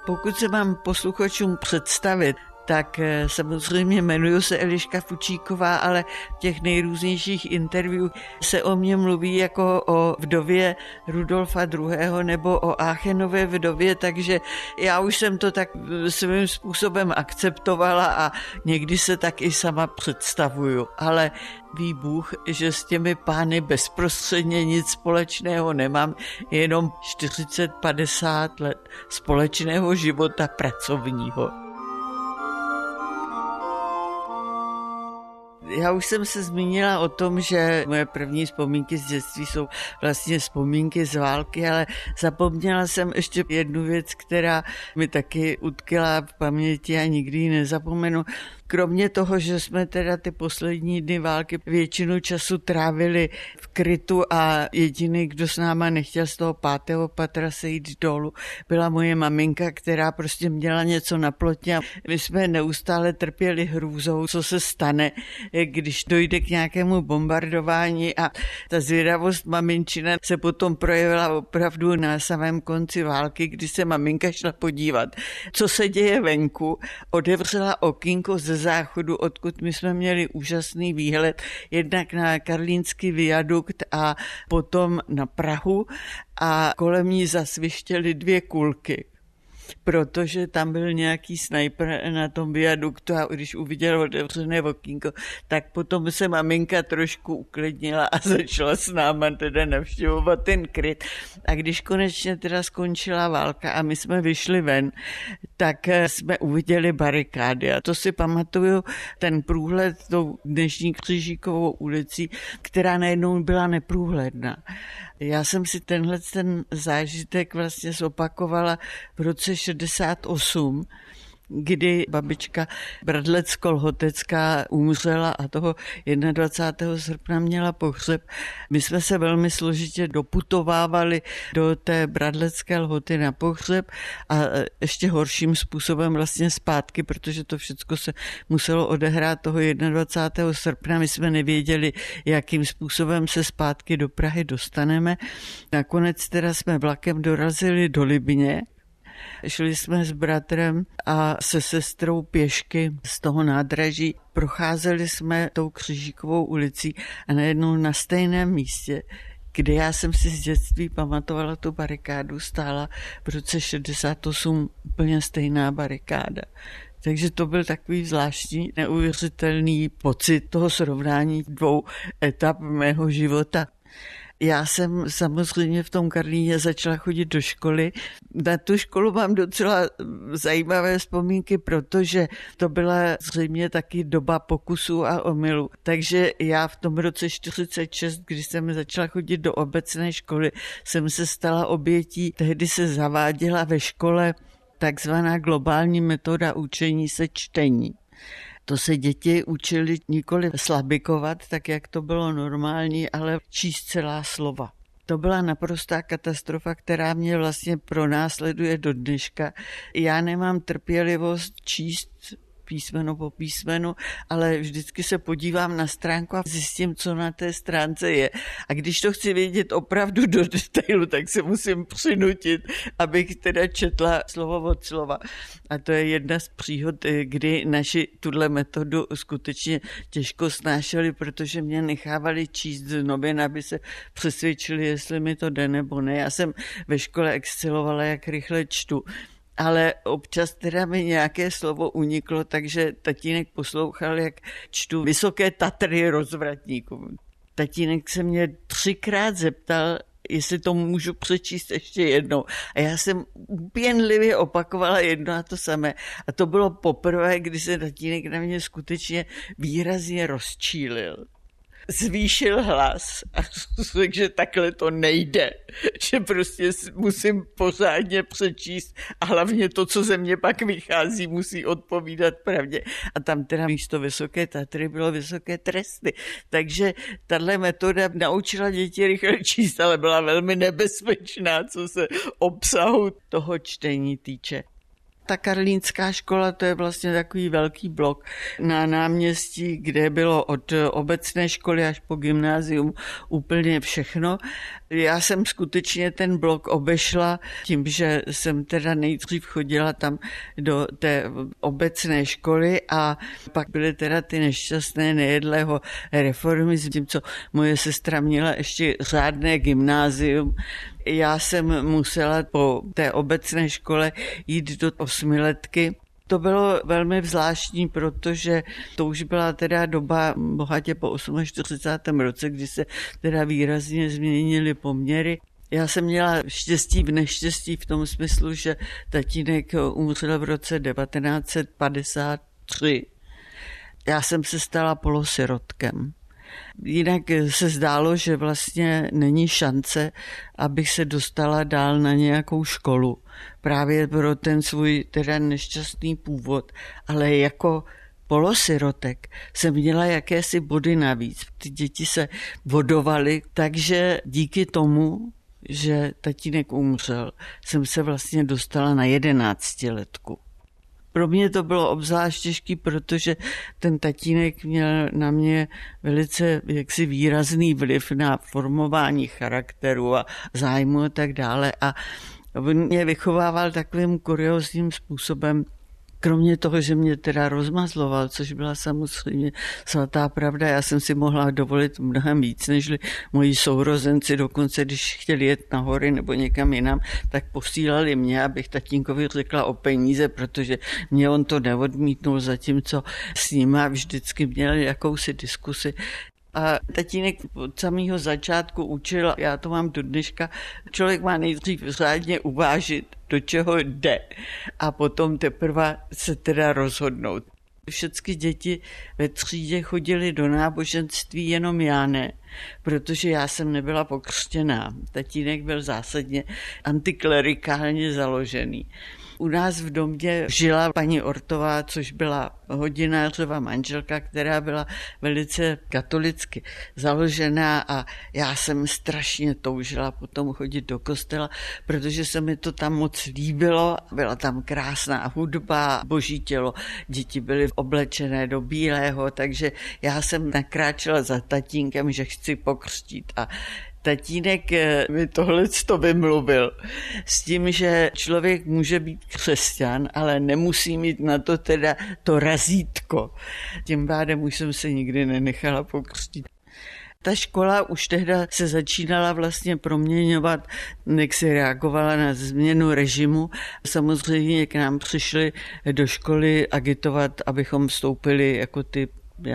Pokud se mám posluchačům představit, tak samozřejmě jmenuji se Eliška Fučíková, ale v těch nejrůznějších interview se o mně mluví jako o vdově Rudolfa II. Nebo o Áchenově vdově, takže já už jsem to tak svým způsobem akceptovala a někdy se tak i sama představuju. Ale ví Bůh, že s těmi pány bezprostředně nic společného nemám, jenom 40-50 let společného života pracovního. Já už jsem se zmínila o tom, že moje první vzpomínky z dětství jsou vlastně vzpomínky z války, ale zapomněla jsem ještě jednu věc, která mi taky utkila v paměti a nikdy ji nezapomenu. Kromě toho, že jsme teda ty poslední dny války většinu času trávili v krytu a jediný, kdo s náma nechtěl z toho 5. patra sejít dolů, byla moje maminka, která prostě měla něco na plotně a my jsme neustále trpěli hrůzou, co se stane, když dojde k nějakému bombardování a ta zvědavost maminčina se potom projevila opravdu na samém konci války, kdy se maminka šla podívat, co se děje venku, otevřela okýnko ze záchodu, odkud my jsme měli úžasný výhled, jednak na Karlínský viadukt a potom na Prahu a kolem ní zasvištěly 2 kulky, protože tam byl nějaký snajper na tom viaduktu a když uviděl otevřené okýnko, tak potom se maminka trošku uklidnila a začala s náma teda navštěvovat ten kryt. A když konečně teda skončila válka a my jsme vyšli ven, tak jsme uviděli barikády. A to si pamatuju, ten průhled tou dnešní Křižíkovou ulicí, která najednou byla neprůhledná. Já jsem si ten zážitek vlastně zopakovala v roce 68, kdy babička Bradlec-Kolhotecká umřela a toho 21. srpna měla pohřeb. My jsme se velmi složitě doputovávali do té Bradlecké Lhoty na pohřeb a ještě horším způsobem vlastně zpátky, protože to všechno se muselo odehrát toho 21. srpna. My jsme nevěděli, jakým způsobem se zpátky do Prahy dostaneme. Nakonec teda jsme vlakem dorazili do Libně. Šli jsme s bratrem a se sestrou pěšky z toho nádraží. Procházeli jsme tou Křižíkovou ulicí a najednou na stejném místě, kde já jsem si z dětství pamatovala tu barikádu, stála v roce 68 úplně stejná barikáda. Takže to byl takový zvláštní, neuvěřitelný pocit toho srovnání 2 etap mého života. Já jsem samozřejmě v tom Karlíně začala chodit do školy. Na tu školu mám docela zajímavé vzpomínky, protože to byla zřejmě taky doba pokusů a omylů. Takže já v tom roce 46, když jsem začala chodit do obecné školy, jsem se stala obětí. Tehdy se zaváděla ve škole takzvaná globální metoda učení se čtení. To se děti učili nikoli slabikovat, tak jak to bylo normální, ale číst celá slova. To byla naprostá katastrofa, která mě vlastně pronásleduje do dneška. Já nemám trpělivost číst písmeno po písmenu, ale vždycky se podívám na stránku a zjistím, co na té stránce je. A když to chci vědět opravdu do detailu, tak se musím přinutit, abych teda četla slovo od slova. A to je jedna z příhod, kdy naši tuhle metodu skutečně těžko snášeli, protože mě nechávali číst z novin, aby se přesvědčili, jestli mi to jde nebo ne. Já jsem ve škole excelovala, jak rychle čtu. Ale občas teda mi nějaké slovo uniklo, takže tatínek poslouchal, jak čtu Vysoké Tatry rozvratníků. Tatínek se mě 3krát zeptal, jestli to můžu přečíst ještě jednou. A já jsem úpěnlivě opakovala jedno a to samé. A to bylo poprvé, kdy se tatínek na mě skutečně výrazně rozčílil. Zvýšil hlas a řekl, že takhle to nejde, že prostě musím pořádně přečíst a hlavně to, co ze mě pak vychází, musí odpovídat pravdě. A tam teda místo Vysoké Tatry bylo Vysoké Tresty. Takže tahle metoda naučila děti rychle číst, ale byla velmi nebezpečná, co se obsahu toho čtení týče. Ta Karlínská škola, to je vlastně takový velký blok na náměstí, kde bylo od obecné školy až po gymnázium úplně všechno. Já jsem skutečně ten blok obešla tím, že jsem teda nejdřív chodila tam do té obecné školy a pak byly teda ty nešťastné nejedlého reformy, s tím, co moje sestra měla ještě řádné gymnázium. Já jsem musela po té obecné škole jít do 8letky. To bylo velmi zvláštní, protože to už byla teda doba bohatě po 48. roce, kdy se teda výrazně změnily poměry. Já jsem měla štěstí v neštěstí v tom smyslu, že tatínek umřel v roce 1953. Já jsem se stala polosirotkem. Jinak se zdálo, že vlastně není šance, abych se dostala dál na nějakou školu. Právě pro ten svůj teda nešťastný původ, ale jako polosirotek jsem měla jakési body navíc. Ty děti se vodovaly, takže díky tomu, že tatínek umřel, jsem se vlastně dostala na 11letku. Pro mě to bylo obzvlášť těžký, protože ten tatínek měl na mě velice jaksi výrazný vliv na formování charakteru a zájmu a tak dále. A on mě vychovával takovým kuriózním způsobem, kromě toho, že mě teda rozmazloval, což byla samozřejmě svatá pravda, já jsem si mohla dovolit mnohem víc, než moji sourozenci, dokonce když chtěli jet na hory nebo někam jinam, tak posílali mě, abych tatínkovi řekla o peníze, protože mě on to neodmítnul, zatímco s nima vždycky měl jakousi diskusi. A tatínek od samého začátku učil, já to mám do dneška, člověk má nejdřív řádně uvážit, do čeho jde a potom teprve se teda rozhodnout. Všechny děti ve třídě chodily do náboženství, jenom já ne, protože já jsem nebyla pokřtěná. Tatínek byl zásadně antiklerikálně založený. U nás v domě žila paní Ortová, což byla hodinářova manželka, která byla velice katolicky založená a já jsem strašně toužila potom chodit do kostela, protože se mi to tam moc líbilo. Byla tam krásná hudba, boží tělo, děti byly oblečené do bílého, takže já jsem nakráčela za tatínkem, že chci pokřtít a tatínek mi tohleto vymluvil s tím, že člověk může být křesťan, ale nemusí mít na to teda to razítko. Tím pádem už jsem se nikdy nenechala pokřtít. Ta škola už tehda se začínala vlastně proměňovat, jak se reagovala na změnu režimu. Samozřejmě k nám přišli do školy agitovat, abychom vstoupili jako ty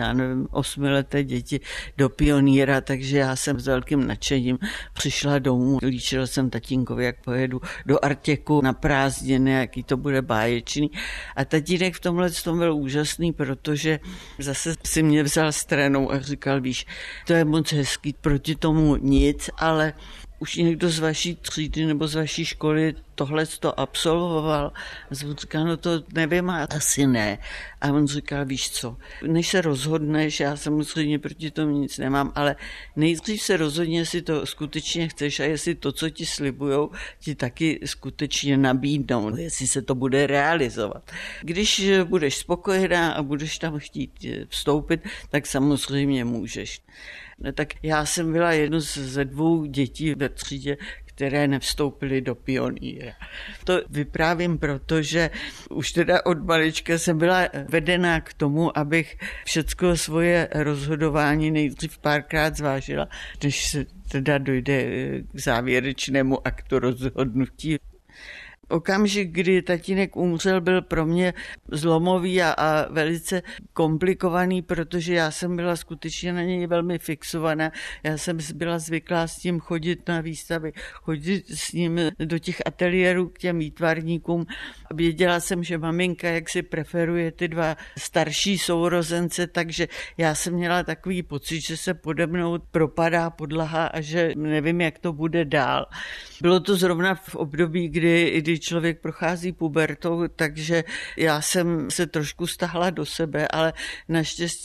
8leté děti do pionýra, takže já jsem s velkým nadšením přišla domů. Líčila jsem tatínkovi, jak pojedu do Artěku na prázdniny, jaký to bude báječný. A tatínek v tomhle tom byl úžasný, protože zase si mě vzal stranou a říkal, víš, to je moc hezký, proti tomu nic, ale už někdo z vaší třídy nebo z vaší školy tohle to absolvoval. A jsem říkal, no to nevím, asi ne. A on říkal, víš co, než se rozhodneš, já samozřejmě proti tomu nic nemám, ale nejdřív se rozhodně, jestli to skutečně chceš a jestli to, co ti slibujou, ti taky skutečně nabídnou, jestli se to bude realizovat. Když budeš spokojená a budeš tam chtít vstoupit, tak samozřejmě můžeš. Tak já jsem byla jedno ze 2 dětí ve třídě, které nevstoupily do pionýra. To vyprávím, protože už teda od malička jsem byla vedená k tomu, abych všecko svoje rozhodování nejdřív párkrát zvážila, než se teda dojde k závěrečnému aktu rozhodnutí. Okamžik, kdy tatínek umřel, byl pro mě zlomový a velice komplikovaný, protože já jsem byla skutečně na něj velmi fixovaná. Já jsem byla zvyklá s tím chodit na výstavy, chodit s ním do těch ateliérů k těm výtvarníkům. Věděla jsem, že maminka jaksi preferuje ty 2 starší sourozence, takže já jsem měla takový pocit, že se pode mnou propadá podlaha a že nevím, jak to bude dál. Bylo to zrovna v období, kdy člověk prochází pubertou, takže já jsem se trošku stáhla do sebe, ale naštěstí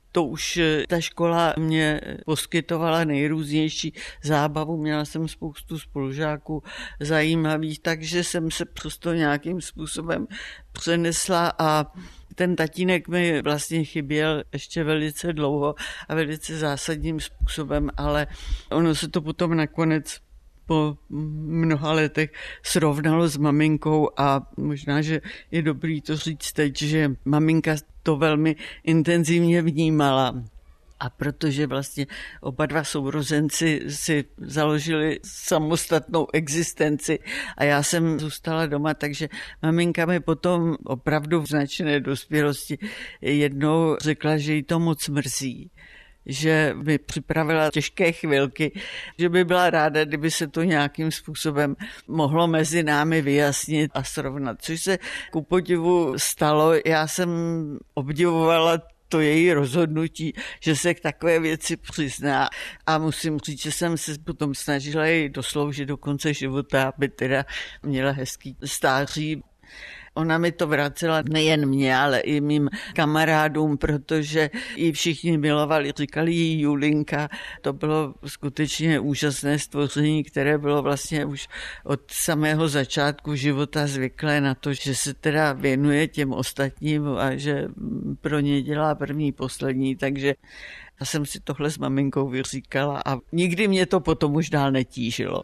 to už ta škola mě poskytovala nejrůznější zábavu. Měla jsem spoustu spolužáků zajímavých, takže jsem se prostě nějakým způsobem přenesla a ten tatínek mi vlastně chyběl ještě velice dlouho a velice zásadním způsobem, ale ono se to potom nakonec po mnoha letech srovnalo s maminkou a možná, že je dobrý to říct teď, že maminka to velmi intenzivně vnímala. A protože vlastně oba dva sourozenci si založili samostatnou existenci a já jsem zůstala doma, takže maminka mi potom opravdu v značné dospělosti jednou řekla, že jí to moc mrzí, že mi připravila těžké chvilky, že by byla ráda, kdyby se to nějakým způsobem mohlo mezi námi vyjasnit a srovnat, což se ku podivu stalo. Já jsem obdivovala to její rozhodnutí, že se k takové věci přizná a musím říct, že jsem se potom snažila jej dosloužit do konce života, aby teda měla hezký stáří. Ona mi to vracela nejen mě, ale i mým kamarádům, protože ji všichni milovali, říkali jí Julinka. To bylo skutečně úžasné stvoření, které bylo vlastně už od samého začátku života zvyklé na to, že se teda věnuje těm ostatním a že pro ně dělá první, poslední, takže já jsem si tohle s maminkou vyříkala a nikdy mě to potom už dál netížilo.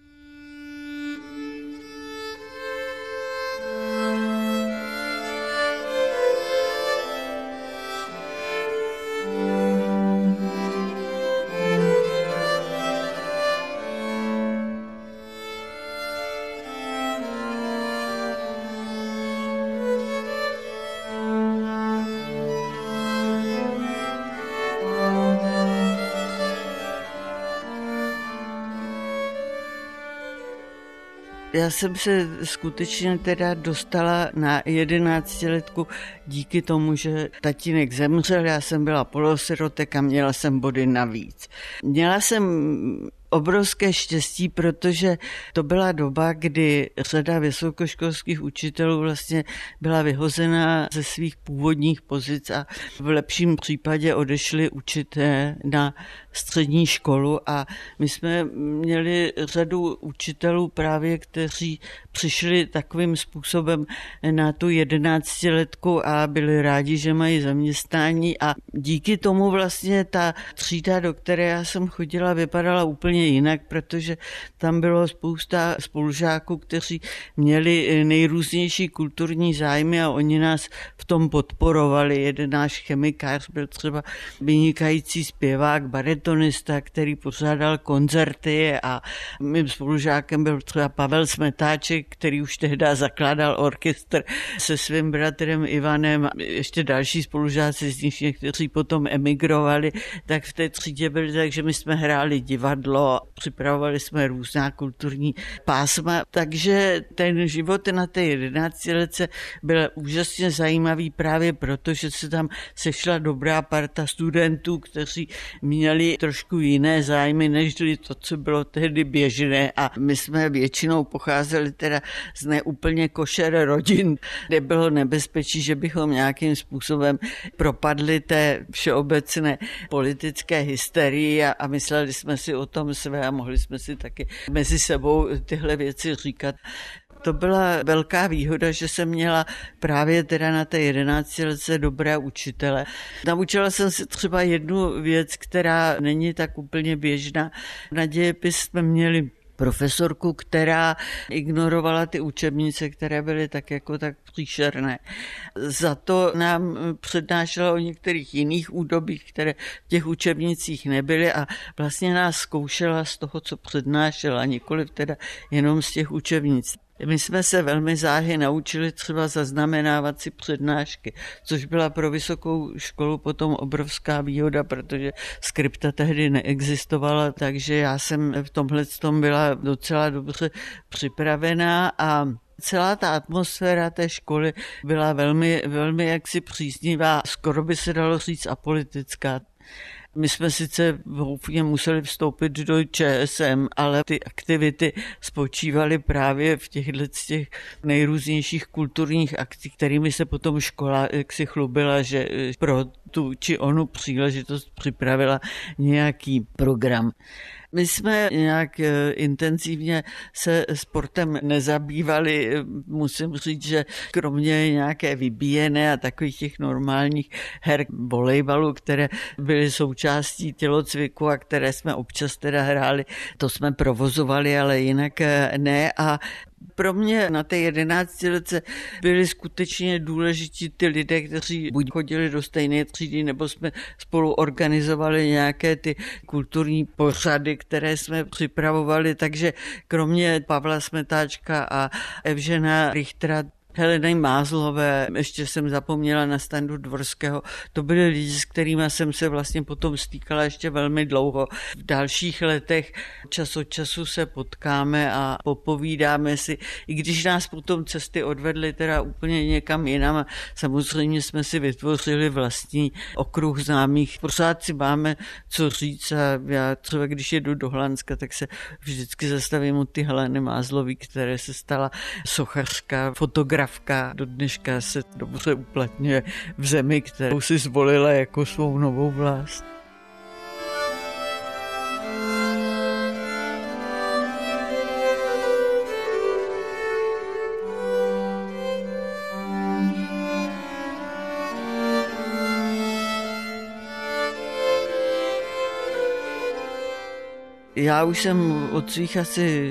Já jsem se skutečně teda dostala na 11letku díky tomu, že tatínek zemřel, já jsem byla polosirotek a měla jsem body navíc. Měla jsem obrovské štěstí, protože to byla doba, kdy řada vysokoškolských učitelů vlastně byla vyhozena ze svých původních pozic a v lepším případě odešli učit na střední školu a my jsme měli řadu učitelů právě, kteří přišli takovým způsobem na tu 11letku a byli rádi, že mají zaměstnání a díky tomu vlastně ta třída, do které já jsem chodila, vypadala úplně jinak, protože tam bylo spousta spolužáků, kteří měli nejrůznější kulturní zájmy a oni nás v tom podporovali. Jeden náš chemikář byl třeba vynikající zpěvák, baritonista, který pořádal koncerty a mým spolužákem byl třeba Pavel Smetáček, který už tehdy zakládal orchestr se svým bratrem Ivanem. Ještě další spolužáci, z nich někteří potom emigrovali, tak v té třídě byli tak, že my jsme hráli divadlo, připravovali jsme různá kulturní pásma, takže ten život na té 11letce byl úžasně zajímavý právě proto, že se tam sešla dobrá parta studentů, kteří měli trošku jiné zájmy, než to, co bylo tehdy běžné a my jsme většinou pocházeli teda z neúplně košer rodin, kde bylo nebezpečí, že bychom nějakým způsobem propadli té všeobecné politické hysterii a mysleli jsme si o tom své a mohli jsme si taky mezi sebou tyhle věci říkat. To byla velká výhoda, že jsem měla právě teda na té 11letce dobré učitele. Naučila jsem se třeba jednu věc, která není tak úplně běžná. Na dějepis jsme měli profesorku, která ignorovala ty učebnice, které byly tak příšerné. Za to nám přednášela o některých jiných údobích, které v těch učebnicích nebyly a vlastně nás zkoušela z toho, co přednášela, nikoliv teda jenom z těch učebnic. My jsme se velmi záhy naučili třeba zaznamenávat si přednášky, což byla pro vysokou školu potom obrovská výhoda, protože skripta tehdy neexistovala, takže já jsem v tomhletom byla docela dobře připravená a celá ta atmosféra té školy byla velmi, velmi jaksi příznivá, skoro by se dalo říct apolitická. My jsme sice houfně museli vstoupit do ČSM, ale ty aktivity spočívaly právě v těch nejrůznějších kulturních akcích, kterými se potom škola jaksi chlubila, že pro tu či onu příležitost připravila nějaký program. My jsme nějak intenzivně se sportem nezabývali. Musím říct, že kromě nějaké vybíjené a takových těch normálních her volejbalu, které byly součástí tělocviku a které jsme občas teda hráli, to jsme provozovali, ale jinak ne. A pro mě na té 11letce byli skutečně důležití ty lidé, kteří buď chodili do stejné třídy, nebo jsme spolu organizovali nějaké ty kulturní pořady, které jsme připravovali. Takže kromě Pavla Smetáčka a Evžena Richtera, Heleny Mázlové, ještě jsem zapomněla na Standu Dvorského. To byly lidi, s kterými jsem se vlastně potom stýkala ještě velmi dlouho. V dalších letech čas od času se potkáme a popovídáme si, i když nás potom cesty odvedly teda úplně někam jinam a samozřejmě jsme si vytvořili vlastní okruh známých. Pořád si máme co říct a já třeba když jedu do Holandska, tak se vždycky zastavím od ty Heleny Mázlový, které se stala sochařka, fotografka. Do dneška se dobře uplatňuje v zemi, kterou si zvolila jako svou novou vlast. Já už jsem od svých asi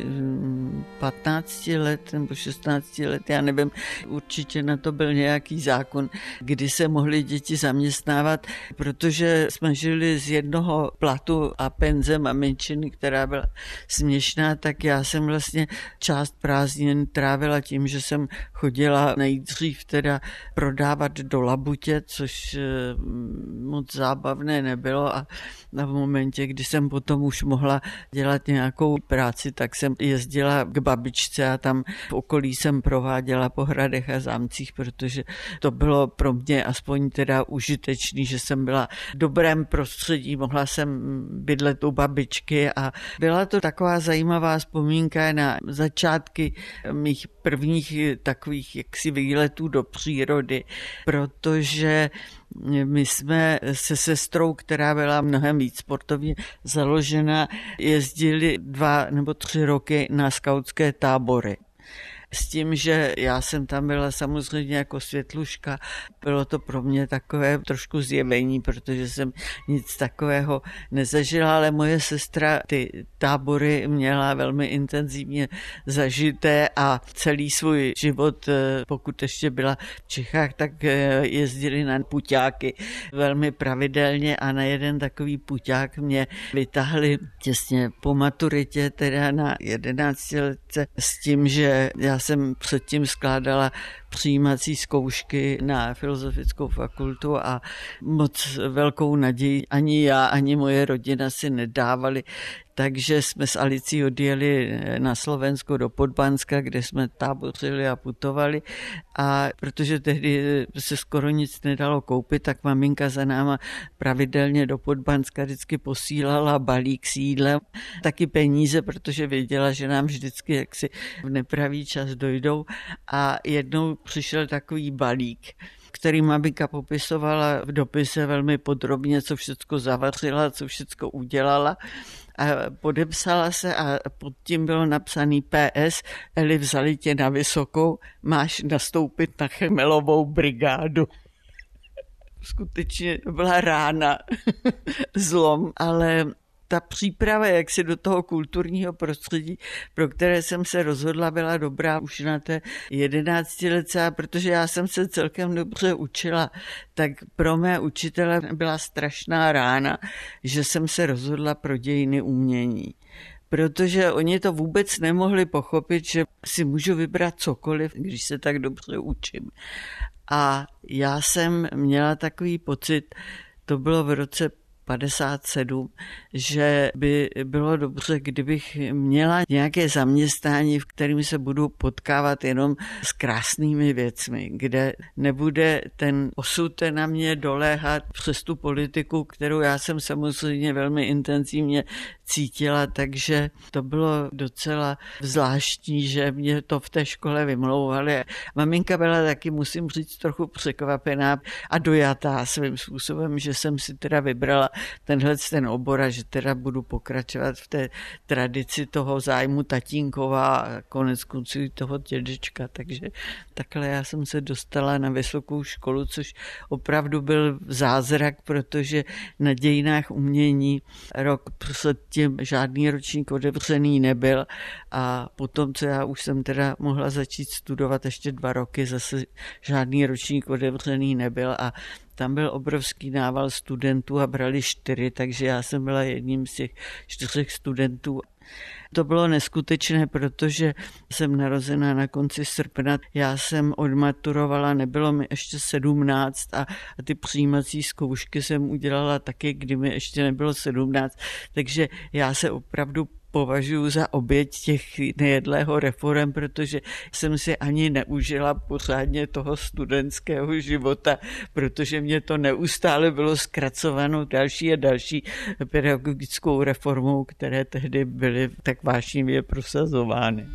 15 let nebo 16 let, já nevím, určitě na to byl nějaký zákon, kdy se mohly děti zaměstnávat, protože jsme žili z jednoho platu a penze maminčiny, která byla směšná, tak já jsem vlastně část prázdnin trávila tím, že jsem chodila nejdřív teda prodávat do Labutě, což moc zábavné nebylo a v momentě, kdy jsem potom už mohla dělat nějakou práci, tak jsem jezdila k babičce a tam v okolí jsem prováděla po hradech a zámcích, protože to bylo pro mě aspoň teda užitečný, že jsem byla v dobrém prostředí, mohla jsem bydlet u babičky a byla to taková zajímavá vzpomínka na začátky mých prvních takových jaksi výletů do přírody, protože my jsme se sestrou, která byla mnohem víc sportovně založena, jezdili 2 nebo 3 roky na skautské tábory. S tím, že já jsem tam byla samozřejmě jako světluška, bylo to pro mě takové trošku zjevení, protože jsem nic takového nezažila, ale moje sestra ty tábory měla velmi intenzivně zažité a celý svůj život, pokud ještě byla v Čechách, tak jezdili na puťáky velmi pravidelně a na jeden takový puťák mě vytáhli těsně po maturitě, teda na 11 letce, s tím, že já jsem předtím skládala přijímací zkoušky na Filozofickou fakultu a moc velkou naději ani já, ani moje rodina si nedávali. Takže jsme s Alicí odjeli na Slovensko do Podbanska, kde jsme tábořili a putovali. A protože tehdy se skoro nic nedalo koupit, tak maminka za náma pravidelně do Podbanska vždycky posílala balík s jídlem, taky peníze, protože věděla, že nám vždycky jaksi v nepravý čas dojdou. A jednou přišel takový balík, který maminka popisovala v dopise velmi podrobně, co všecko zavařila, co všecko udělala. A podepsala se a pod tím bylo napsaný PS, Eli, vzali tě na vysokou, máš nastoupit na Chemelovou brigádu. Skutečně byla rána, zlom, ale ta příprava, jak si do toho kulturního prostředí, pro které jsem se rozhodla, byla dobrá už na té 11 letce, protože já jsem se celkem dobře učila, tak pro mé učitele byla strašná rána, že jsem se rozhodla pro dějiny umění. Protože oni to vůbec nemohli pochopit, že si můžu vybrat cokoliv, když se tak dobře učím. A já jsem měla takový pocit, to bylo v roce 57, že by bylo dobře, kdybych měla nějaké zaměstnání, v kterým se budu potkávat jenom s krásnými věcmi, kde nebude ten osud na mě doléhat přes tu politiku, kterou já jsem samozřejmě velmi intenzivně cítila, takže to bylo docela zvláštní, že mě to v té škole vymlouvali. Maminka byla taky, musím říct, trochu překvapená a dojatá svým způsobem, že jsem si teda vybrala ten obor a že teda budu pokračovat v té tradici toho zájmu tatínkova a konec konců toho dědečka, takže takhle já jsem se dostala na vysokou školu, což opravdu byl zázrak, protože na dějinách umění rok předtím žádný ročník otevřený nebyl a potom, co já už jsem teda mohla začít studovat ještě 2 roky, zase žádný ročník otevřený nebyl a tam byl obrovský nával studentů a brali 4, takže já jsem byla jedním z těch 4 studentů. To bylo neskutečné, protože jsem narozená na konci srpna. Já jsem odmaturovala, nebylo mi ještě 17 a ty přijímací zkoušky jsem udělala taky, kdy mi ještě nebylo 17. Takže já se opravdu považuji za oběť těch nejedlého reforem, protože jsem si ani neužila pořádně toho studentského života, protože mě to neustále bylo zkracováno další a další pedagogickou reformou, které tehdy byly tak vášnivě prosazovány.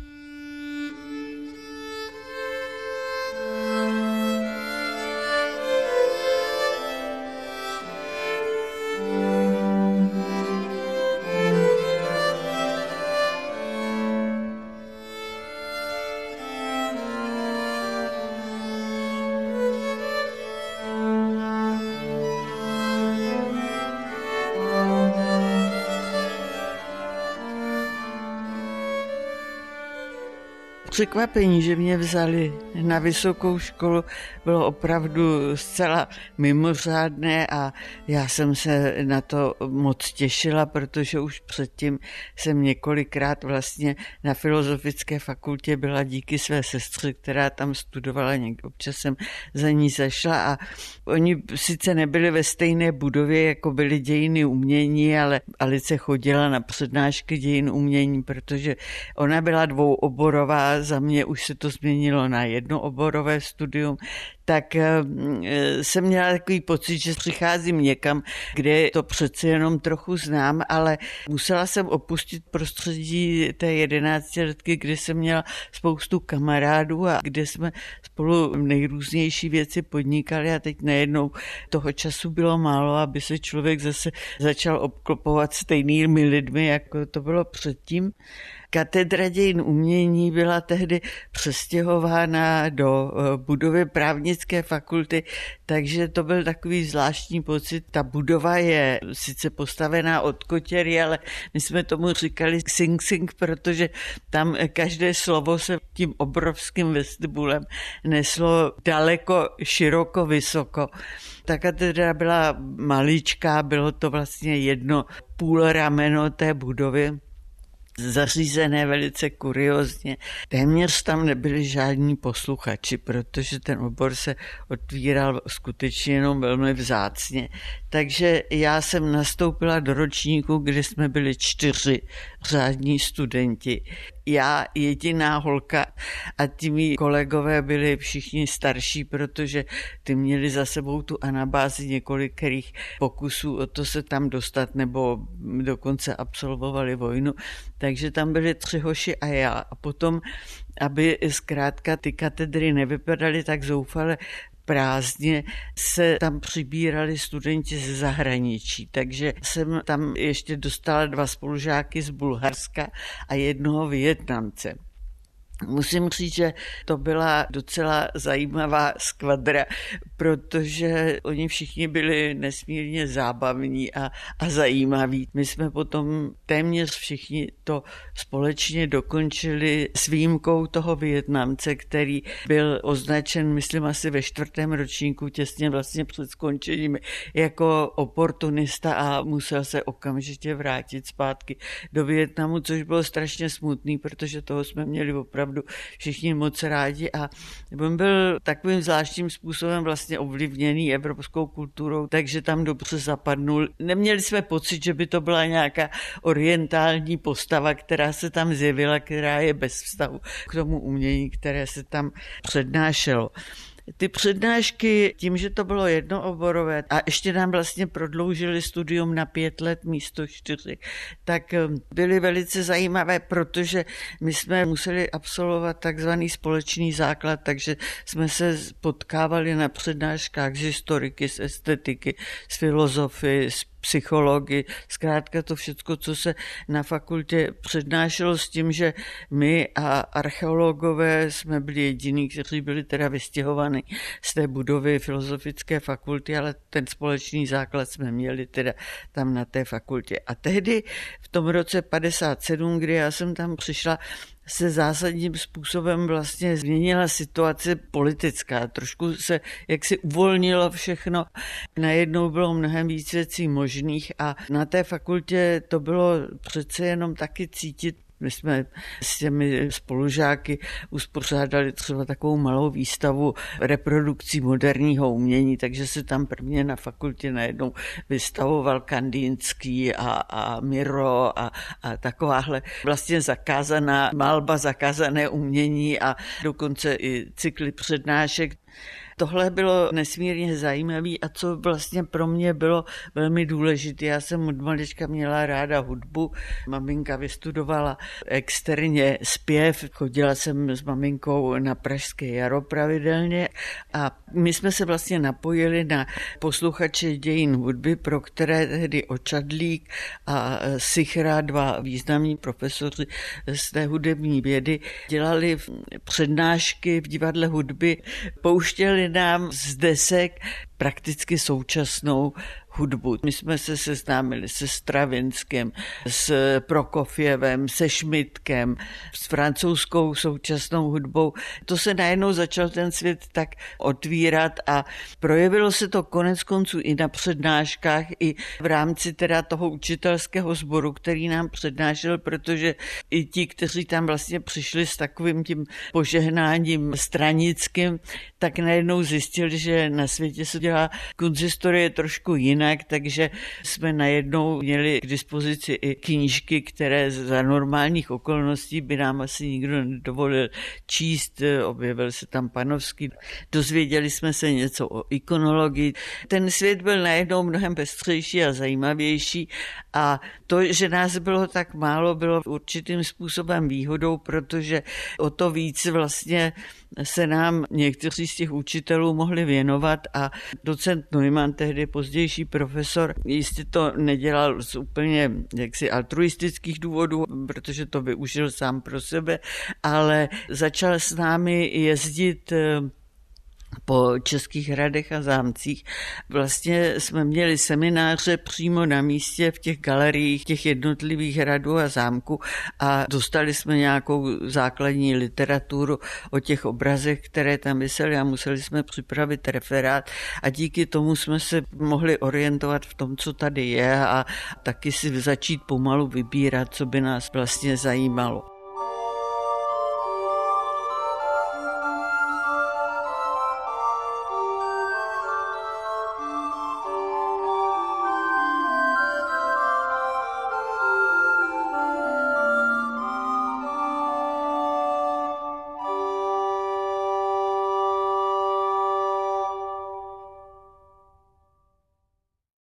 Překvapení, že mě vzali na vysokou školu, bylo opravdu zcela mimořádné a já jsem se na to moc těšila, protože už předtím jsem několikrát vlastně na Filozofické fakultě byla díky své sestře, která tam studovala, někdy občas jsem za ní zašla a oni sice nebyli ve stejné budově, jako byly dějiny umění, ale Alice chodila na přednášky dějin umění, protože ona byla dvouoborová, za mě už se to změnilo na jednooborové studium, tak jsem měla takový pocit, že přicházím někam, kde to přece jenom trochu znám, ale musela jsem opustit prostředí té 11letky, kde jsem měla spoustu kamarádů a kde jsme spolu nejrůznější věci podnikali a teď najednou toho času bylo málo, aby se člověk zase začal obklopovat stejnými lidmi, jako to bylo předtím. Katedra dějin umění byla tehdy přestěhována do budovy právnické fakulty, takže to byl takový zvláštní pocit. Ta budova je sice postavená od kotěry, ale my jsme tomu říkali sing-sing, protože tam každé slovo se tím obrovským vestibulem neslo daleko, široko, vysoko. Ta katedra byla maličká, bylo to vlastně 1,5 rameno té budovy, zařízené velice kuriózně. Téměř tam nebyli žádní posluchači, protože ten obor se otvíral skutečně jenom velmi vzácně. Takže já jsem nastoupila do ročníku, kde jsme byli 4 řádní studenti. Já jediná holka a ti mý kolegové byli všichni starší, protože ty měli za sebou tu anabázi několikrých pokusů o to se tam dostat, nebo dokonce absolvovali vojnu. Takže tam byli 3 hoši a já. A potom, aby zkrátka ty katedry nevypadaly tak zoufale prázdně, se tam přibírali studenti ze zahraničí, takže jsem tam ještě dostala 2 spolužáky z Bulharska a 1 Vietnamce. Musím říct, že to byla docela zajímavá skvadra, protože oni všichni byli nesmírně zábavní a zajímaví. My jsme potom téměř všichni to společně dokončili s výjimkou toho Vietnamce, který byl označen, myslím, asi ve 4. ročníku, těsně vlastně před skončením, jako oportunista a musel se okamžitě vrátit zpátky do Vietnamu, což bylo strašně smutný, protože toho jsme měli opravdu opravdu všichni moc rádi a on byl takovým zvláštním způsobem vlastně ovlivněný evropskou kulturou, takže tam dobře zapadnul. Neměli jsme pocit, že by to byla nějaká orientální postava, která se tam zjevila, která je bez vztahu k tomu umění, které se tam přednášelo. Ty přednášky, tím, že to bylo jednooborové a ještě nám vlastně prodloužili studium na 5 let místo 4, tak byly velice zajímavé, protože my jsme museli absolvovat takzvaný společný základ, takže jsme se potkávali na přednáškách z historiky, z estetiky, z filozofie, z psychologii, zkrátka to všecko, co se na fakultě přednášelo s tím, že my a archeologové jsme byli jediní, kteří byli teda vystěhovaní z té budovy filozofické fakulty, ale ten společný základ jsme měli teda tam na té fakultě. A tehdy v tom roce 57, kdy já jsem tam přišla, se zásadním způsobem vlastně změnila situace politická. Trošku se jaksi uvolnilo všechno. Najednou bylo mnohem víc věcí možných a na té fakultě to bylo přece jenom taky cítit. My jsme s těmi spolužáky uspořádali třeba takovou malou výstavu reprodukcí moderního umění, takže se tam prvně na fakultě najednou vystavoval Kandinský a Miro a takováhle vlastně zakázaná malba, zakázané umění a dokonce i cykly přednášek. Tohle bylo nesmírně zajímavé a co vlastně pro mě bylo velmi důležité. Já jsem od malička měla ráda hudbu. Maminka vystudovala externě zpěv. Chodila jsem s maminkou na Pražské jaro pravidelně a my jsme se vlastně napojili na posluchače dějin hudby, pro které tehdy Očadlík a Sichra, 2 významní profesoři z té hudební vědy, dělali přednášky v divadle hudby, pouštěli nám z desek prakticky současnou hudbu. My jsme se seznámili se Stravinským, s Prokofjevem, se Šmidtkem, s francouzskou současnou hudbou. To se najednou začal ten svět tak otvírat a projevilo se to konec konců i na přednáškách, i v rámci teda toho učitelského sboru, který nám přednášel, protože i ti, kteří tam vlastně přišli s takovým tím požehnáním stranickým, tak najednou zjistili, že na světě se dělá kunsthistorie trošku jinak, takže jsme najednou měli k dispozici i knížky, které za normálních okolností by nám asi nikdo nedovolil číst. Objevil se tam Panovský. Dozvěděli jsme se něco o ikonologii. Ten svět byl najednou mnohem pestřejší a zajímavější a to, že nás bylo tak málo, bylo určitým způsobem výhodou, protože o to víc vlastně se nám někteří z těch učitelů mohli věnovat a docent Neumann, tehdy pozdější profesor, jistě to nedělal z úplně jaksi altruistických důvodů, protože to využil sám pro sebe, ale začal s námi jezdit po českých hradech a zámcích. Vlastně jsme měli semináře přímo na místě v těch galeriích těch jednotlivých hradů a zámků a dostali jsme nějakou základní literaturu o těch obrazech, které tam visely a museli jsme připravit referát a díky tomu jsme se mohli orientovat v tom, co tady je a taky si začít pomalu vybírat, co by nás vlastně zajímalo.